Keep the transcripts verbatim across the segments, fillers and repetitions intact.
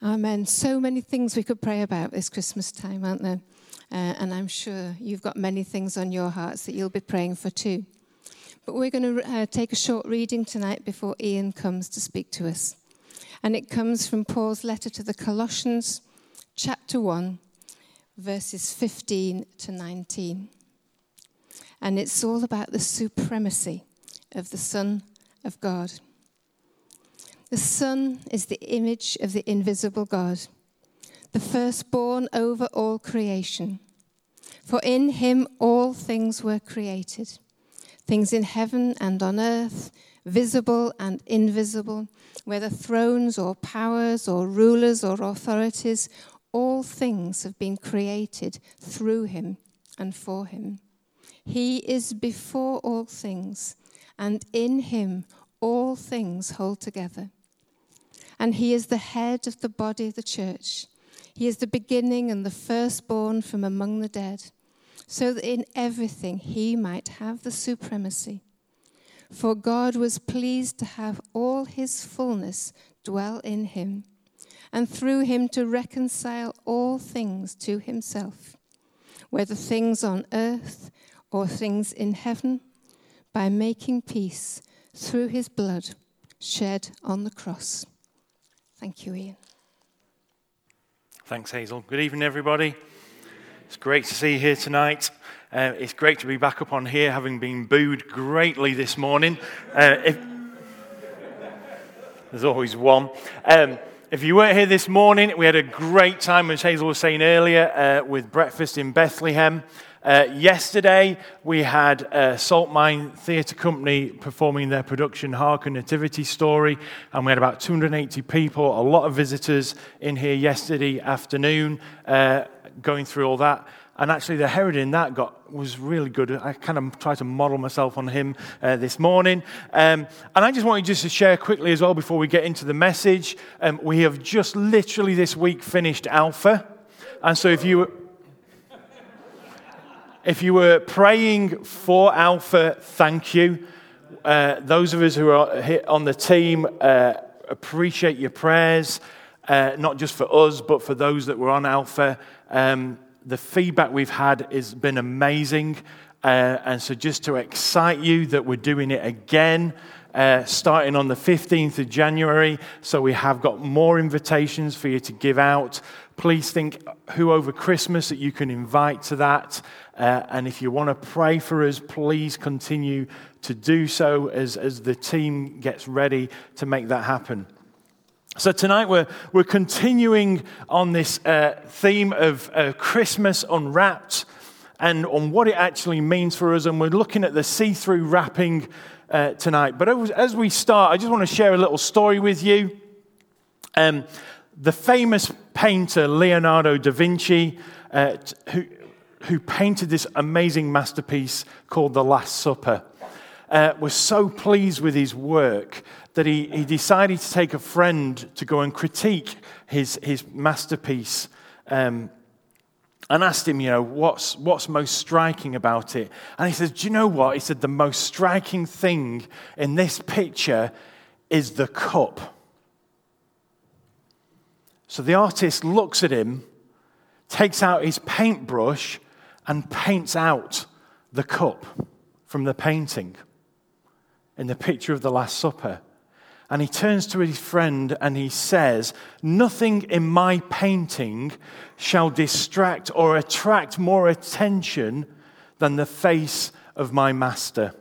Amen. So many things we could pray about this Christmas time, aren't there? Uh, and I'm sure you've got many things on your hearts that you'll be praying for too. But we're going to uh, take a short reading tonight before Ian comes to speak to us. And it comes from Paul's letter to the Colossians, chapter one, verses fifteen to nineteen. And it's all about the supremacy of the Son of God. The Son is the image of the invisible God, the firstborn over all creation. For in him all things were created, things in heaven and on earth, visible and invisible, whether thrones or powers or rulers or authorities, all things have been created through him and for him. He is before all things, and in him all things hold together. And he is the head of the body of the church. He is the beginning and the firstborn from among the dead, so that in everything he might have the supremacy. For God was pleased to have all his fullness dwell in him, and through him to reconcile all things to himself, whether things on earth or things in heaven, by making peace through his blood shed on the cross. Thank you, Ian. Thanks, Hazel. Good evening, everybody. It's great to see you here tonight. Uh, it's great to be back up on here, having been booed greatly this morning. Uh, if, there's always one. Um, if you weren't here this morning, we had a great time, as Hazel was saying earlier, uh, with breakfast in Bethlehem. Uh, yesterday, we had uh, Salt Mine Theatre Company performing their production, Hark, a Nativity Story, and we had about two hundred eighty people, a lot of visitors in here yesterday afternoon, uh, going through all that. And actually, the Herod in that got was really good. I kind of tried to model myself on him uh, this morning. Um, and I just wanted just to share quickly as well before we get into the message. Um, we have just literally this week finished Alpha. And so if you... If you were praying for Alpha, thank you. Uh, those of us who are on the team uh, appreciate your prayers, uh, not just for us, but for those that were on Alpha. Um, the feedback we've had has been amazing. Uh, and so just to excite you that we're doing it again, uh, starting on the fifteenth of January. So we have got more invitations for you to give out. Please think who over Christmas that you can invite to that. Uh, and if you want to pray for us, please continue to do so as, as the team gets ready to make that happen. So tonight we're we're continuing on this uh, theme of uh, Christmas Unwrapped and on what it actually means for us. And we're looking at the see-through wrapping uh, tonight. But as, as we start, I just want to share a little story with you. Um, the famous painter Leonardo da Vinci, uh, who who painted this amazing masterpiece called The Last Supper, uh, was so pleased with his work that he, he decided to take a friend to go and critique his, his masterpiece um, and asked him, you know, what's, what's most striking about it? And he said, do you know what? He said, the most striking thing in this picture is the cup. So the artist looks at him, takes out his paintbrush, and paints out the cup from the painting in the picture of the Last Supper. And he turns to his friend and he says, nothing in my painting shall distract or attract more attention than the face of my master.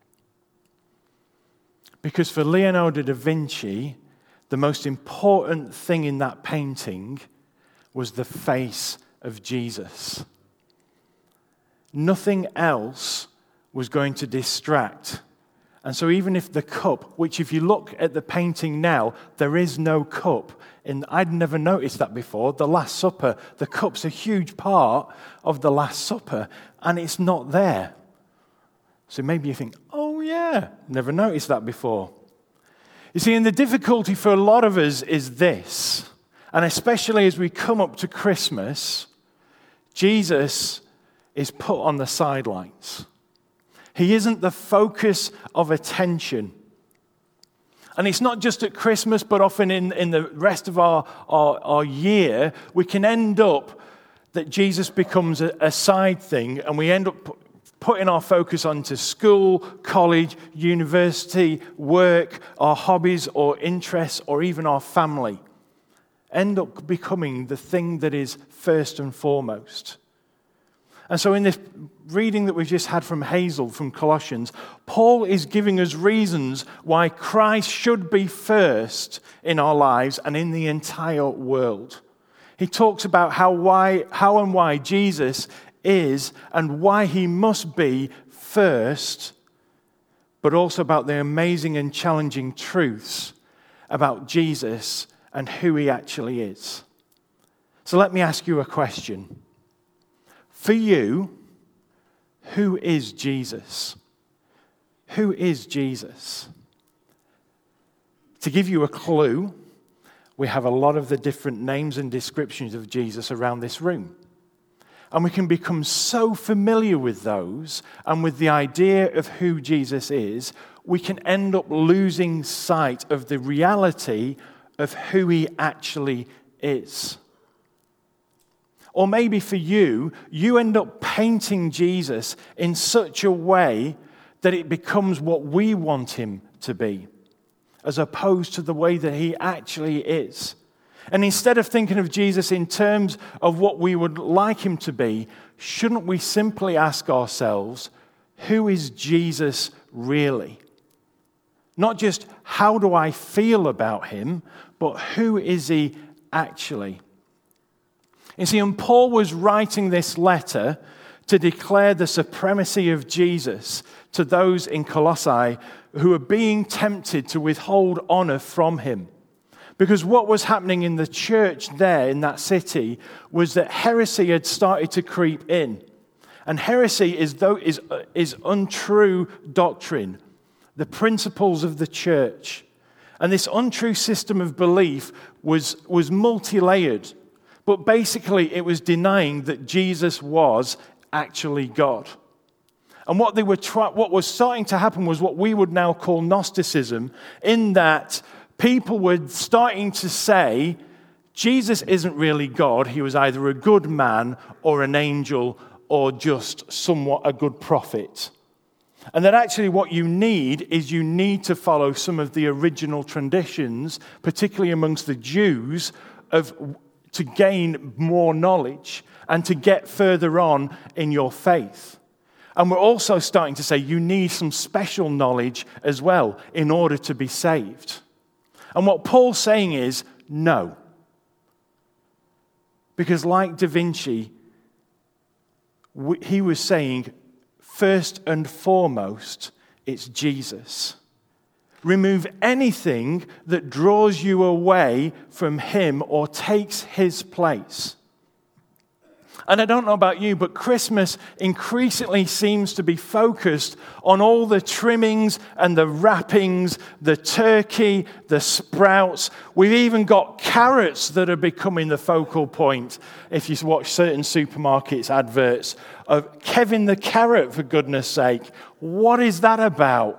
Because for Leonardo da Vinci, the most important thing in that painting was the face of Jesus. Nothing else was going to distract. And so even if the cup, which if you look at the painting now, there is no cup. And I'd never noticed that before. The Last Supper, the cup's a huge part of the Last Supper, and it's not there. So maybe you think, oh yeah, never noticed that before. You see, and the difficulty for a lot of us is this, and especially as we come up to Christmas, Jesus is put on the sidelines. He isn't the focus of attention. And it's not just at Christmas, but often in, in the rest of our, our, our year, we can end up that Jesus becomes a, a side thing, and we end up putting our focus onto school, college, university, work, our hobbies or interests, or even our family. End up becoming the thing that is first and foremost. And so in this reading that we've just had from Hazel, from Colossians, Paul is giving us reasons why Christ should be first in our lives and in the entire world. He talks about how, why, how and why Jesus is and why he must be first, but also about the amazing and challenging truths about Jesus and who he actually is. So let me ask you a question. For you, who is Jesus? Who is Jesus? To give you a clue, we have a lot of the different names and descriptions of Jesus around this room. And we can become so familiar with those and with the idea of who Jesus is, we can end up losing sight of the reality of who he actually is. Or maybe for you, you end up painting Jesus in such a way that it becomes what we want him to be, as opposed to the way that he actually is. And instead of thinking of Jesus in terms of what we would like him to be, shouldn't we simply ask ourselves, who is Jesus really? Not just how do I feel about him, but who is he actually? You see, and Paul was writing this letter to declare the supremacy of Jesus to those in Colossae who were being tempted to withhold honor from him. Because what was happening in the church there in that city was that heresy had started to creep in. And heresy is, though, is, is untrue doctrine, the principles of the church. And this untrue system of belief was, was multi-layered. But basically, it was denying that Jesus was actually God. And what they were try- what was starting to happen was what we would now call Gnosticism, in that people were starting to say, Jesus isn't really God. He was either a good man or an angel or just somewhat a good prophet. And that actually what you need is you need to follow some of the original traditions, particularly amongst the Jews, of to gain more knowledge and to get further on in your faith. And we're also starting to say you need some special knowledge as well in order to be saved. And what Paul's saying is no. Because like Da Vinci, he was saying, first and foremost, it's Jesus. Remove anything that draws you away from him or takes his place. And I don't know about you, but Christmas increasingly seems to be focused on all the trimmings and the wrappings, the turkey, the sprouts. We've even got carrots that are becoming the focal point. If you watch certain supermarkets' adverts of Kevin the Carrot, for goodness sake, what is that about?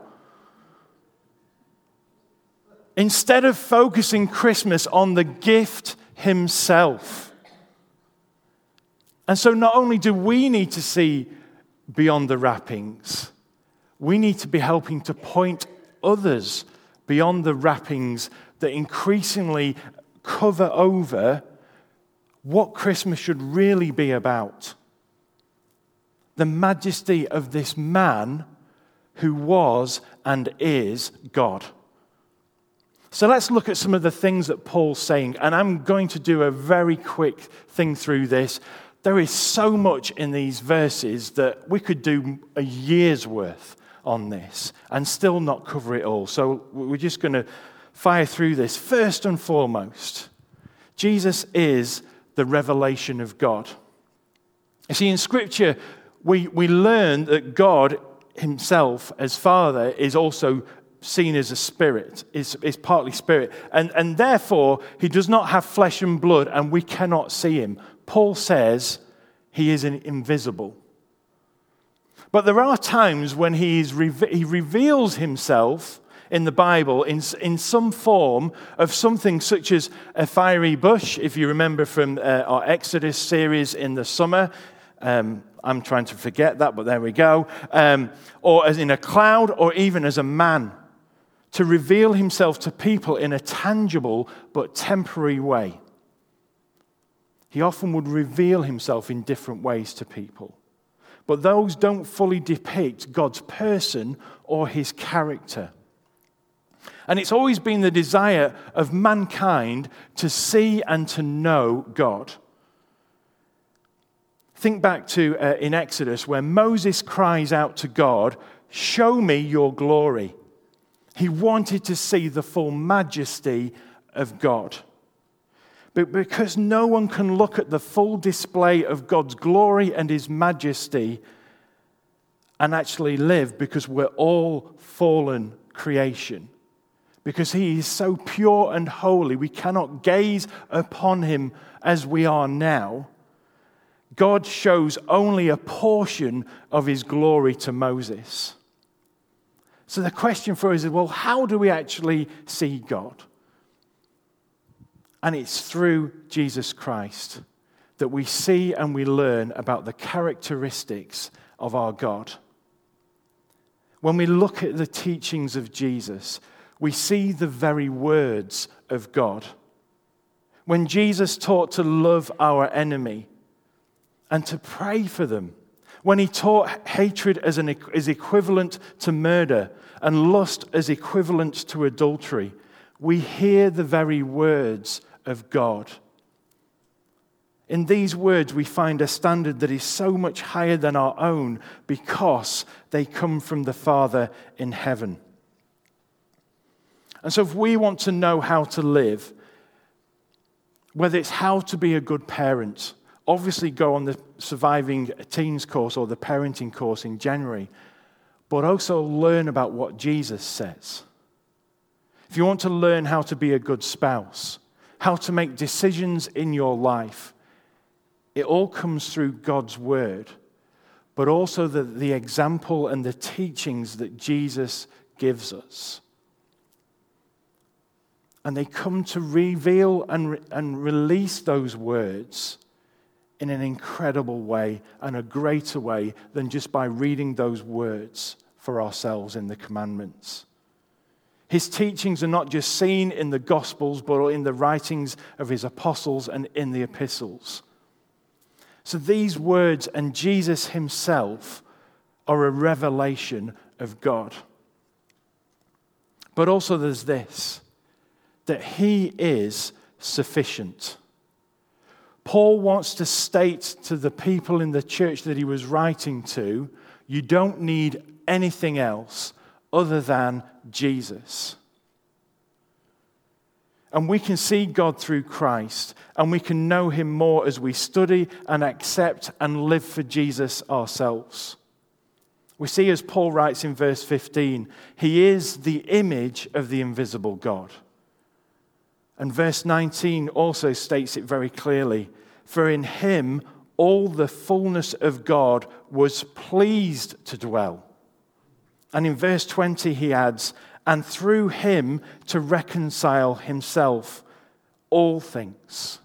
Instead of focusing Christmas on the gift himself. And so not only do we need to see beyond the wrappings, we need to be helping to point others beyond the wrappings that increasingly cover over what Christmas should really be about. The majesty of this man who was and is God. So let's look at some of the things that Paul's saying, and I'm going to do a very quick thing through this. There is so much in these verses that we could do a year's worth on this and still not cover it all. So we're just going to fire through this. First and foremost, Jesus is the revelation of God. You see, in Scripture, we, we learn that God himself, as Father, is also seen as a spirit, is, is partly spirit. And, and therefore, he does not have flesh and blood, and we cannot see him. Paul says he is an invisible. But there are times when he, is, he reveals himself in the Bible in, in some form of something such as a fiery bush, if you remember from uh, our Exodus series in the summer. Um, I'm trying to forget that, but there we go. Um, or as in a cloud, or even as a man, to reveal himself to people in a tangible but temporary way. He often would reveal himself in different ways to people. But those don't fully depict God's person or his character. And it's always been the desire of mankind to see and to know God. Think back to uh, in Exodus where Moses cries out to God, "Show me your glory." He wanted to see the full majesty of God. But because no one can look at the full display of God's glory and his majesty and actually live, because we're all fallen creation, because he is so pure and holy, we cannot gaze upon him as we are now. God shows only a portion of his glory to Moses. So the question for us is, well, how do we actually see God? And it's through Jesus Christ that we see and we learn about the characteristics of our God. When we look at the teachings of Jesus, we see the very words of God. When Jesus taught to love our enemy and to pray for them, when he taught hatred as an is equivalent to murder and lust as equivalent to adultery, we hear the very words of God. In these words, we find a standard that is so much higher than our own because they come from the Father in heaven. And so if we want to know how to live, whether it's how to be a good parent, obviously go on the Surviving Teens course or the parenting course in January, but also learn about what Jesus says. If you want to learn how to be a good spouse, how to make decisions in your life, it all comes through God's word, but also the, the example and the teachings that Jesus gives us. And they come to reveal and, re- and release those words in an incredible way and a greater way than just by reading those words for ourselves in the commandments. His teachings are not just seen in the Gospels, but in the writings of his apostles and in the epistles. So these words and Jesus himself are a revelation of God. But also there's this, that he is sufficient. Paul wants to state to the people in the church that he was writing to, you don't need anything else other than Jesus. And we can see God through Christ, and we can know him more as we study and accept and live for Jesus ourselves. We see, as Paul writes in verse fifteen, he is the image of the invisible God. And verse nineteen also states it very clearly, for in him all the fullness of God was pleased to dwell. And in verse twenty he adds, and through him to reconcile himself all things.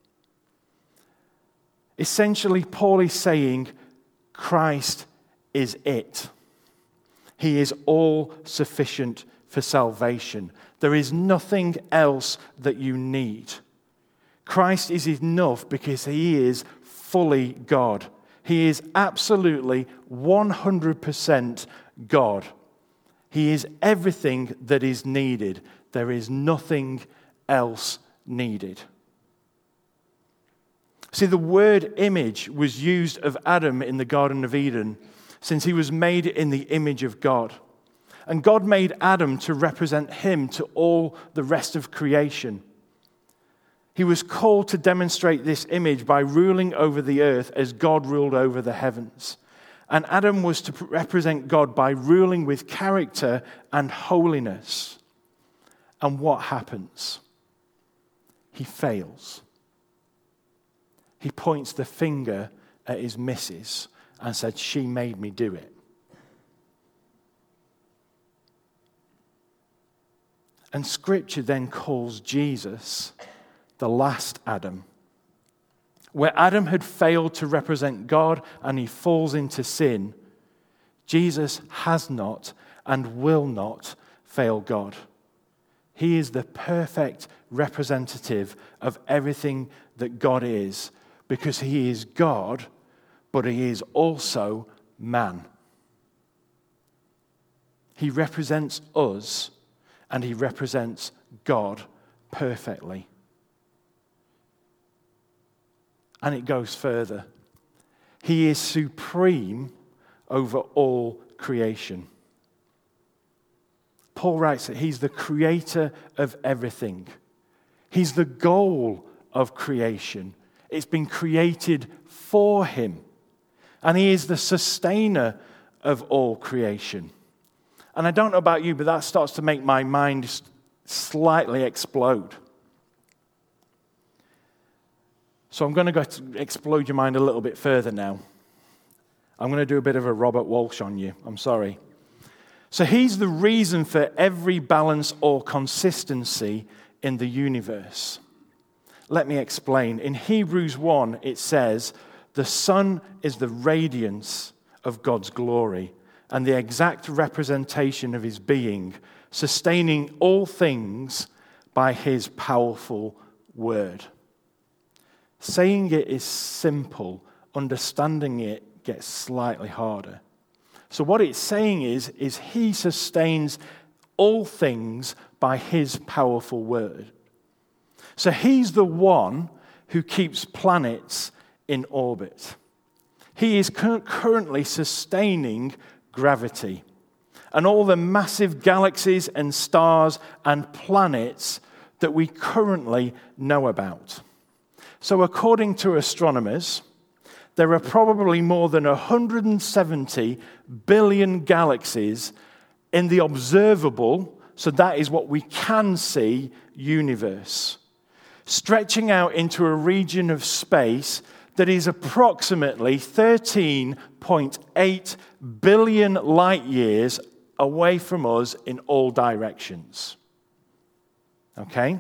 Essentially, Paul is saying Christ is it. He is all sufficient for salvation. There is nothing else that you need. Christ is enough because he is fully God. He is absolutely one hundred percent God. He is everything that is needed. There is nothing else needed. See, the word image was used of Adam in the Garden of Eden since he was made in the image of God. And God made Adam to represent him to all the rest of creation. He was called to demonstrate this image by ruling over the earth as God ruled over the heavens. And Adam was to represent God by ruling with character and holiness. And what happens? He fails. He points the finger at his missus and said, she made me do it. And Scripture then calls Jesus the last Adam. Where Adam had failed to represent God and he falls into sin, Jesus has not and will not fail God. He is the perfect representative of everything that God is, because he is God, but he is also man. He represents us and he represents God perfectly. And it goes further. He is supreme over all creation. Paul writes that he's the creator of everything. He's the goal of creation. It's been created for him. And he is the sustainer of all creation. And I don't know about you, but that starts to make my mind slightly explode. So I'm going to go to explode your mind a little bit further now. I'm going to do a bit of a Robert Walsh on you. I'm sorry. So he's the reason for every balance or consistency in the universe. Let me explain. In Hebrews one, it says, the sun is the radiance of God's glory and the exact representation of his being, sustaining all things by his powerful word. Saying it is simple, understanding it gets slightly harder. So what it's saying is, is he sustains all things by his powerful word. So he's the one who keeps planets in orbit. He is currently sustaining gravity and all the massive galaxies and stars and planets that we currently know about. So according to astronomers, there are probably more than one hundred seventy billion galaxies in the observable, so that is what we can see, universe, stretching out into a region of space that is approximately thirteen point eight billion light years away from us in all directions. Okay?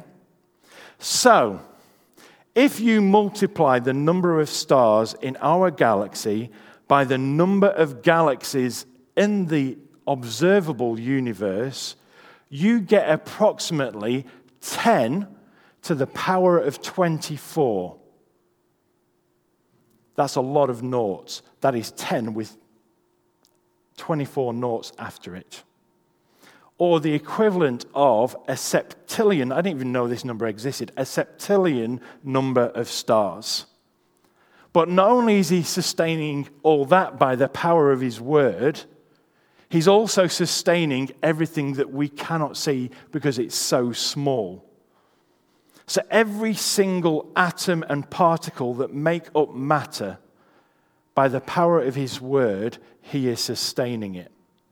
So, if you multiply the number of stars in our galaxy by the number of galaxies in the observable universe, you get approximately ten to the power of twenty-four. That's a lot of noughts. That is ten with twenty-four noughts after it. Or the equivalent of a septillion, I didn't even know this number existed, a septillion number of stars. But not only is he sustaining all that by the power of his word, he's also sustaining everything that we cannot see because it's so small. So every single atom and particle that make up matter, by the power of his word, he is sustaining it.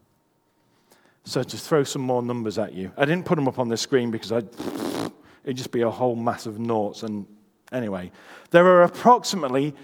So to throw some more numbers at you. I didn't put them up on the screen because I'd, it'd just be a whole mass of noughts. And anyway, there are approximately,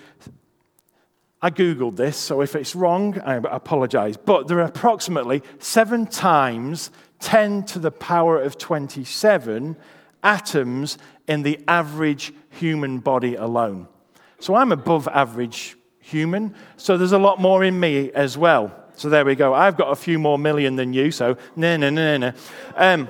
I Googled this, so if it's wrong, I apologize. But there are approximately seven times ten to the power of twenty-seven atoms in the average human body alone. So I'm above average human, so there's a lot more in me as well. So there we go. I've got a few more million than you, so no, no, no, no. Um,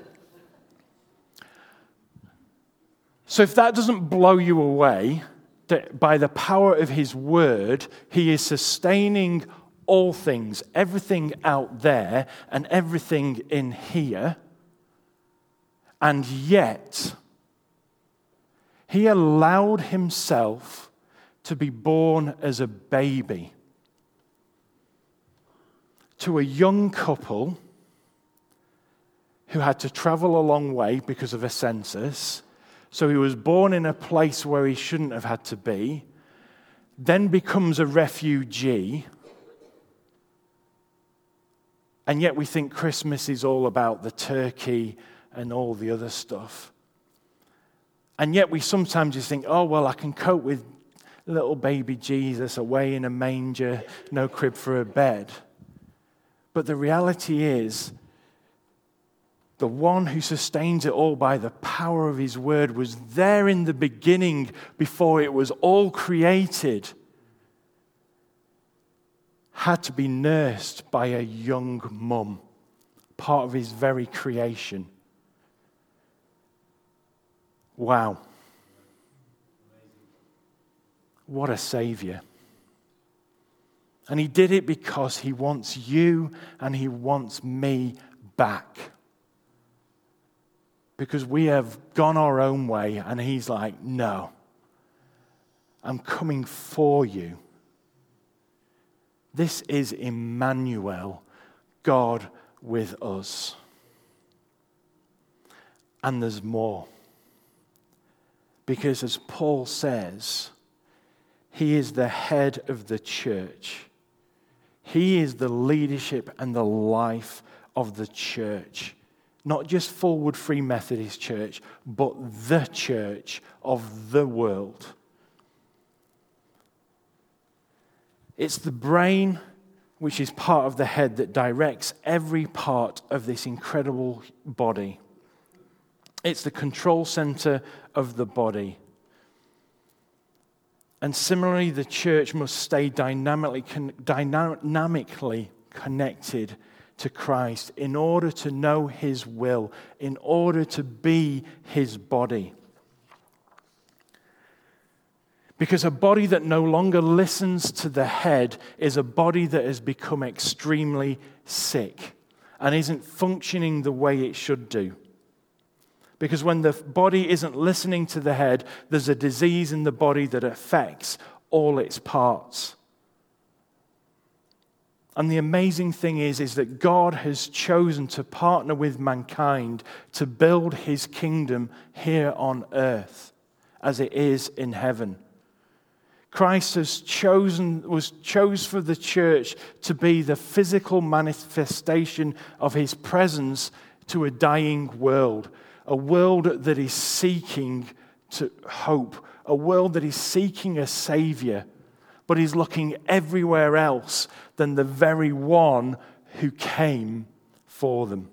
so if that doesn't blow you away, that by the power of his word, he is sustaining all things, everything out there and everything in here, and yet he allowed himself to be born as a baby to a young couple who had to travel a long way because of a census. So he was born in a place where he shouldn't have had to be, then becomes a refugee. And yet we think Christmas is all about the turkey and all the other stuff. And yet we sometimes just think, oh, well, I can cope with little baby Jesus away in a manger, no crib for a bed. But the reality is, the one who sustains it all by the power of his word, was there in the beginning before it was all created, had to be nursed by a young mum, part of his very creation. Wow. What a savior. And he did it because he wants you and he wants me back. Because we have gone our own way and he's like, no, I'm coming for you. This is Emmanuel, God with us. And there's more. Because as Paul says, he is the head of the church. He is the leadership and the life of the church. Not just Fulwood Free Methodist Church, but the church of the world. It's the brain, which is part of the head, that directs every part of this incredible body. It's the control center of the body. And similarly, the church must stay dynamically, dynamically connected to Christ in order to know his will, in order to be his body. Because a body that no longer listens to the head is a body that has become extremely sick and isn't functioning the way it should do. Because when the body isn't listening to the head, there's a disease in the body that affects all its parts. And the amazing thing is, is that God has chosen to partner with mankind to build his kingdom here on earth as it is in heaven. Christ has chosen, was chose for the church to be the physical manifestation of his presence to a dying world, a world that is seeking to hope, a world that is seeking a savior, but is looking everywhere else than the very one who came for them.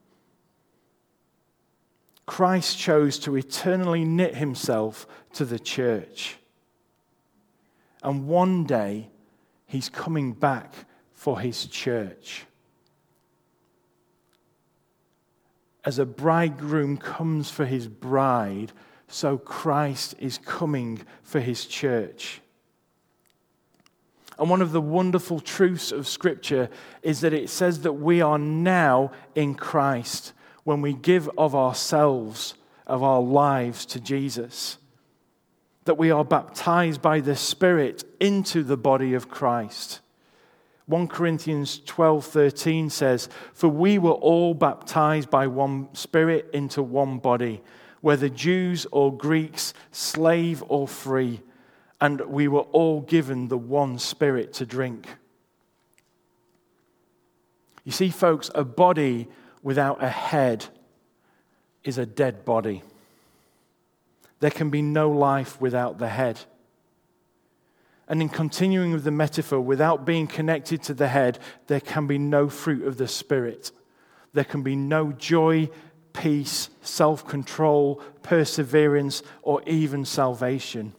Christ chose to eternally knit himself to the church. And one day, he's coming back for his church. As a bridegroom comes for his bride, so Christ is coming for his church. And one of the wonderful truths of Scripture is that it says that we are now in Christ when we give of ourselves, of our lives to Jesus. That we are baptized by the Spirit into the body of Christ. First Corinthians twelve thirteen says, "For we were all baptized by one Spirit into one body, whether Jews or Greeks, slave or free, and we were all given the one Spirit to drink." You see, folks, a body without a head is a dead body. There can be no life without the head. And in continuing with the metaphor, without being connected to the head, there can be no fruit of the Spirit. There can be no joy, peace, self-control, perseverance, or even salvation.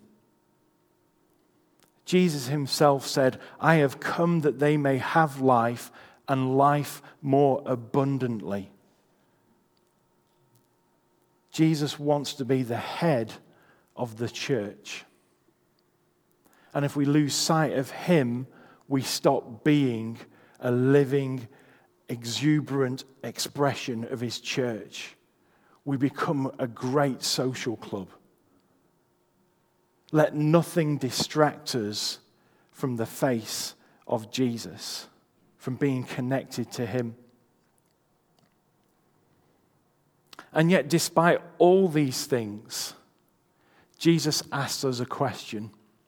Jesus himself said, "I have come that they may have life and life more abundantly." Jesus wants to be the head of the church. And if we lose sight of him, we stop being a living, exuberant expression of his church. We become a great social club. Let nothing distract us from the face of Jesus, from being connected to him. And yet, despite all these things, Jesus asks us a question.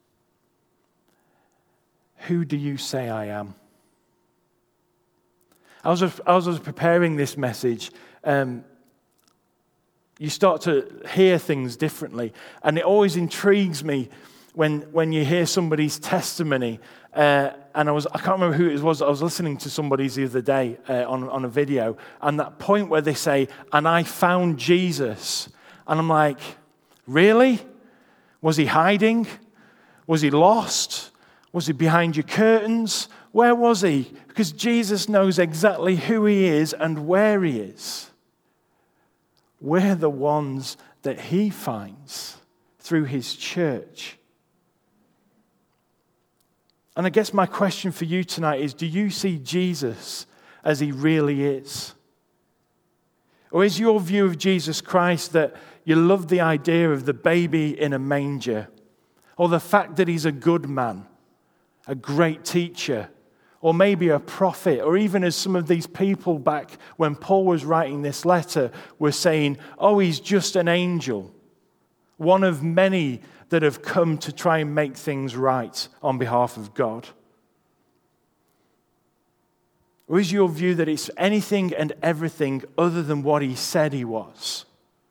Who do you say I am? I was, as I was preparing this message, um, you start to hear things differently. And it always intrigues me when when you hear somebody's testimony, uh, and I was I can't remember who it was. I was listening to somebody's the other day uh, on on a video, and that point where they say, "And I found Jesus," and I'm like, really? Was he hiding? Was he lost? Was he behind your curtains? Where was he? Because Jesus knows exactly who he is and where he is. We're the ones that he finds through his church. And I guess my question for you tonight is, do you see Jesus as he really is? Or is your view of Jesus Christ that you love the idea of the baby in a manger, or the fact that he's a good man, a great teacher, or maybe a prophet, or even as some of these people back when Paul was writing this letter were saying, oh, he's just an angel, one of many that have come to try and make things right on behalf of God? Or is your view that it's anything and everything other than what he said he was?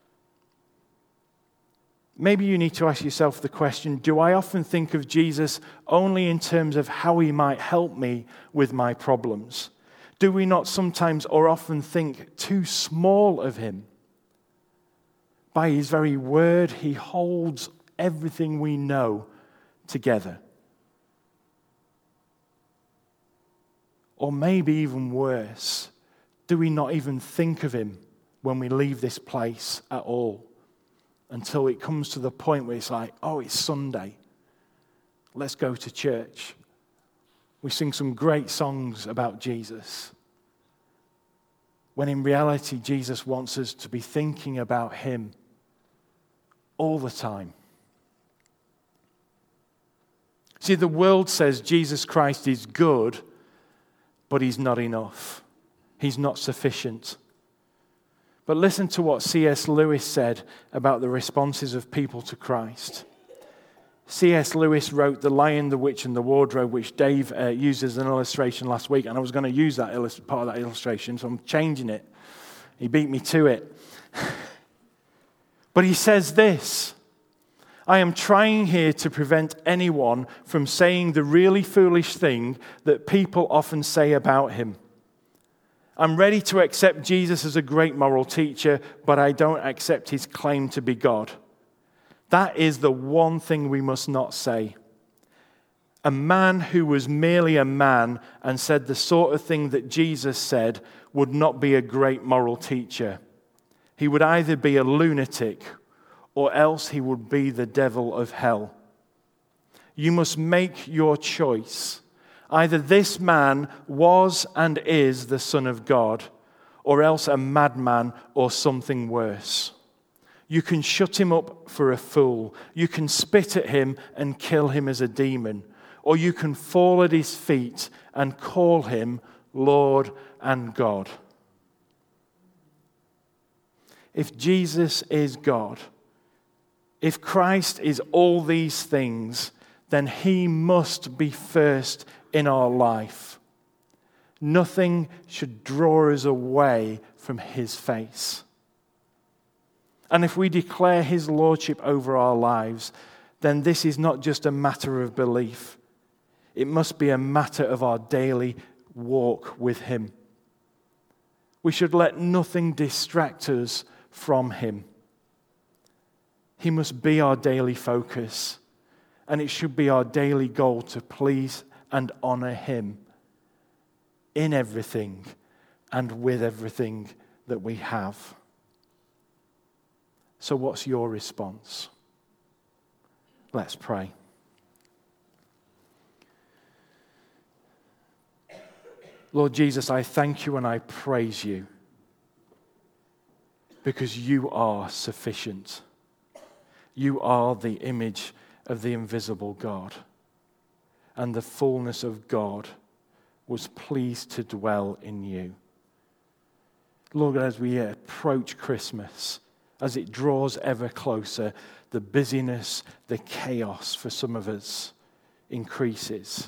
Maybe you need to ask yourself the question, do I often think of Jesus only in terms of how he might help me with my problems? Do we not sometimes or often think too small of him? By his very word, he holds everything we know together. Or maybe even worse, do we not even think of him when we leave this place at all? Until it comes to the point where it's like, oh, it's Sunday. Let's go to church. We sing some great songs about Jesus. When in reality, Jesus wants us to be thinking about him all the time. See, the world says Jesus Christ is good, but he's not enough. He's not sufficient. But listen to what C S Lewis said about the responses of people to Christ. C S Lewis wrote The Lion, the Witch, and the Wardrobe, which Dave uh, used as an illustration last week, and I was going to use that illust- part of that illustration, so I'm changing it. He beat me to it. But he says this: I am trying here to prevent anyone from saying the really foolish thing that people often say about him. I'm ready to accept Jesus as a great moral teacher, but I don't accept his claim to be God. That is the one thing we must not say. A man who was merely a man and said the sort of thing that Jesus said would not be a great moral teacher. He would either be a lunatic or else he would be the devil of hell. You must make your choice. Either this man was and is the Son of God, or else a madman or something worse. You can shut him up for a fool. You can spit at him and kill him as a demon. Or you can fall at his feet and call him Lord and God. If Jesus is God, if Christ is all these things, then he must be first in our life. Nothing should draw us away from his face. And if we declare his lordship over our lives, then this is not just a matter of belief. It must be a matter of our daily walk with him. We should let nothing distract us from him. He must be our daily focus, and it should be our daily goal to please and honor him in everything and with everything that we have. So what's your response? Let's pray. Lord Jesus, I thank you and I praise you because you are sufficient. You are the image of the invisible God, and the fullness of God was pleased to dwell in you. Lord, as we approach Christmas, as it draws ever closer, the busyness, the chaos for some of us increases.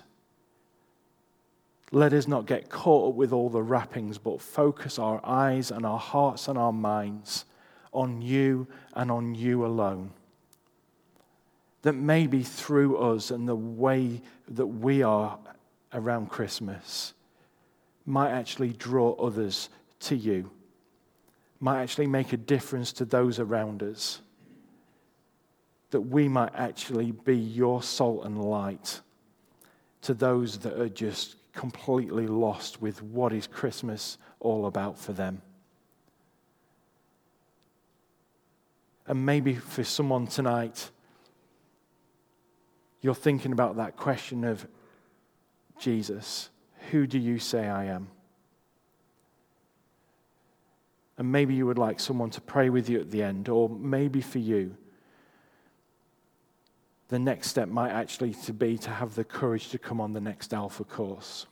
Let us not get caught up with all the wrappings, but focus our eyes and our hearts and our minds on you and on you alone. that maybe through us and the way that we are around Christmas might actually draw others to you, might actually make a difference to those around us, that we might actually be your salt and light to those that are just completely lost with what is Christmas all about for them. And maybe for someone tonight, you're thinking about that question of, Jesus, who do you say I am? And maybe you would like someone to pray with you at the end, or maybe for you, the next step might actually to be to have the courage to come on the next Alpha course.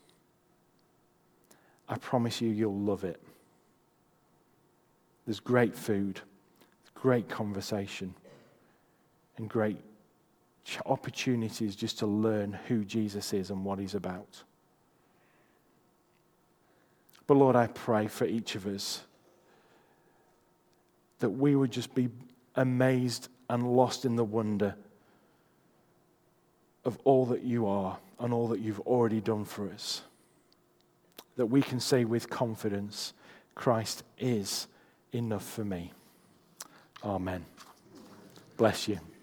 I promise you, you'll love it. There's great food, great conversation, and great opportunities just to learn who Jesus is and what he's about. But Lord, I pray for each of us that we would just be amazed and lost in the wonder of all that you are and all that you've already done for us. That we can say with confidence, Christ is enough for me. Amen. Bless you.